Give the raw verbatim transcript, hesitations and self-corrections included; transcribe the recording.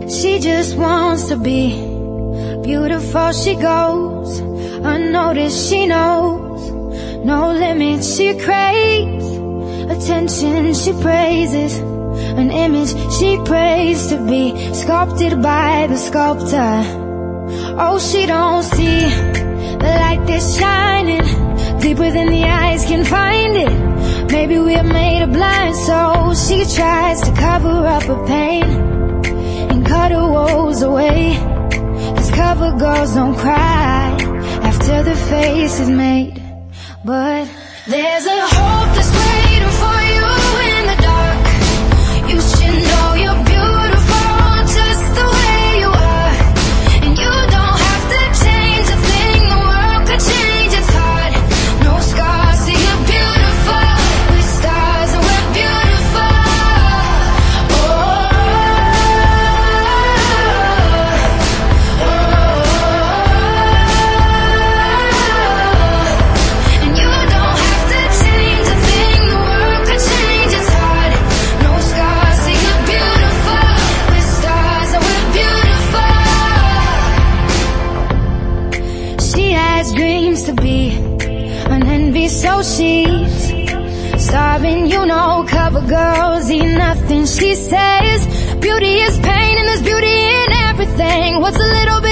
She just wants to be beautiful. She goes unnoticed, she knows no limits. She craves attention, she praises an image she prays to be sculpted by the sculptor. Oh, she don't see the light that's shining deeper than the eyes can find it. Maybe we're made of blind souls. She tries to cover up her pain and cut her woes away, 'cause cover girls don't cry after the face is made. But there's a hope that's waiting for you in the dark. You should know you're beautiful just the way you are, and you don't have to change a thing. The world could change its heart. No scars, so you're beautiful. We're stars and we're beautiful. Oh, oh, oh. And you don't have to change a thing. The world could change its heart. No scars, so you're beautiful. We're stars and we're beautiful. She has dreams to be an envy, so she's starving, you know. Cover girls eat nothing. She says beauty is pain and there's beauty in everything. What's a little bit